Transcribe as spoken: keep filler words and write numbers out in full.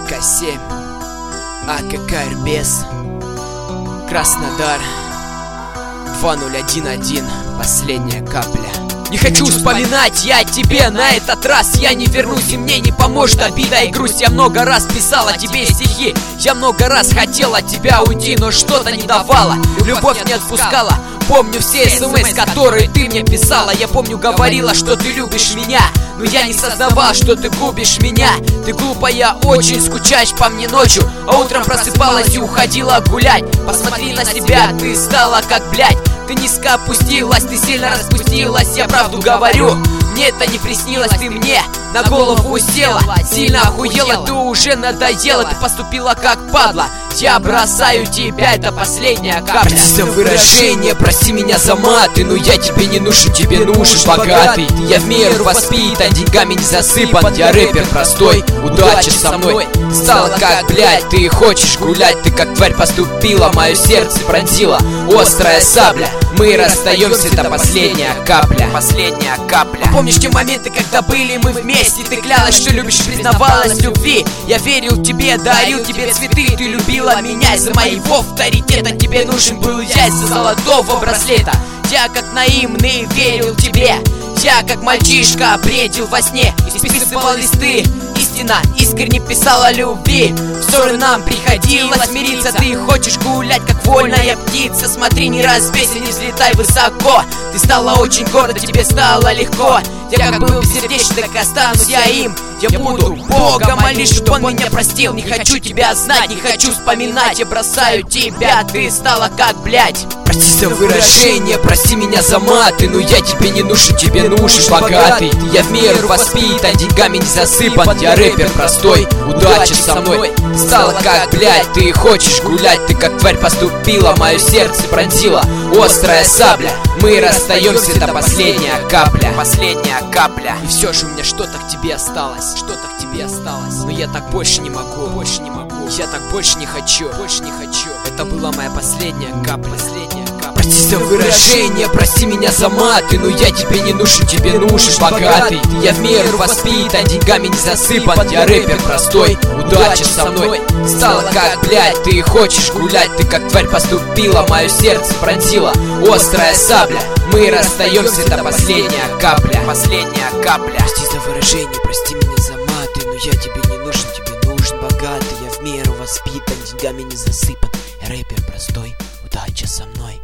ка семь, АКК Ирбез, Краснодар, два ноль один один, последняя капля. Не хочу вспоминать я тебе на этот раз. Я не вернусь, и мне не поможет обида и грусть. Я много раз писал о тебе стихи, я много раз хотел от тебя уйти, но что-то не давало, любовь не отпускала. Помню все смс, которые ты мне писала. Я помню, говорила, что ты любишь меня, но я не сознавал, что ты губишь меня. Ты глупая, очень скучаешь по мне ночью, а утром просыпалась и уходила гулять. Посмотри на себя, ты стала как блядь. Ты низко опустилась, ты сильно распустилась. Я правду говорю, мне это не приснилось. Ты мне на голову села, сильно охуела, ты уже надоела. Ты поступила как падла, я бросаю тебя, это последняя капля. Прости за выражение, прости меня за маты, но я тебе не нужен, тебе нужен богатый. Я в меру воспитан, деньгами не засыпан. Я рэпер простой, удача со мной. Стала как блядь, ты хочешь гулять. Ты как тварь поступила, мое сердце пронзила острая сабля. Мы расстаемся, это последняя капля. Последняя капля. Помнишь те моменты, когда были мы вместе? Ты клялась, что любишь, признавалась в любви. Я верил тебе, дарил тебе цветы. Ты любила меня, из-за моего авторитета тебе нужен был я, из-за золотого браслета. Я как наивный верил тебе, я как мальчишка бредил во сне, исписывал листы. Истина искренне писала любви. Ссоры нам приходилось мириться. Ты хочешь гулять, как вольная птица. Смотри, не разбейся, не взлетай высоко. Ты стала очень горда, тебе стало легко. Я как был бессердечен, так и останусь я им. Я буду Бога молить, чтобы он меня простил. Не хочу тебя знать, не хочу вспоминать. Я бросаю тебя, ты стала как блядь. Прости за выражение, прости меня за маты, но я тебе не нужен, тебе нужен богатый. Я в меру воспитан, деньгами не засыпан. Я рэпер простой, удача со мной. Стала как блядь, ты хочешь гулять. Ты как тварь поступила, мое сердце пронзила острая сабля. Мы расстаемся, это последняя капля. Последняя капля. И все же у меня что-то к тебе осталось, что-то к тебе осталось. Но я так больше не могу, больше не могу. Я так больше не хочу, больше не хочу. Это была моя последняя капля, последняя капля. Прости за выражение, прости меня за маты, но я тебе не нужен, тебе нужен богатый. Я в меру воспитан, деньгами не засыпан. Я рэпер простой, удача со мной. Стала как блядь, ты хочешь гулять. Ты как тварь поступила, мое сердце пронзила острая сабля. Мы расстаемся, это последняя капля. Последняя капля. Прости за выражение, прости меня за маты, но я тебе не нужен, тебе нужен богатый. Я в меру воспитан, деньгами не засыпан. Я рэпер простой, удача со мной.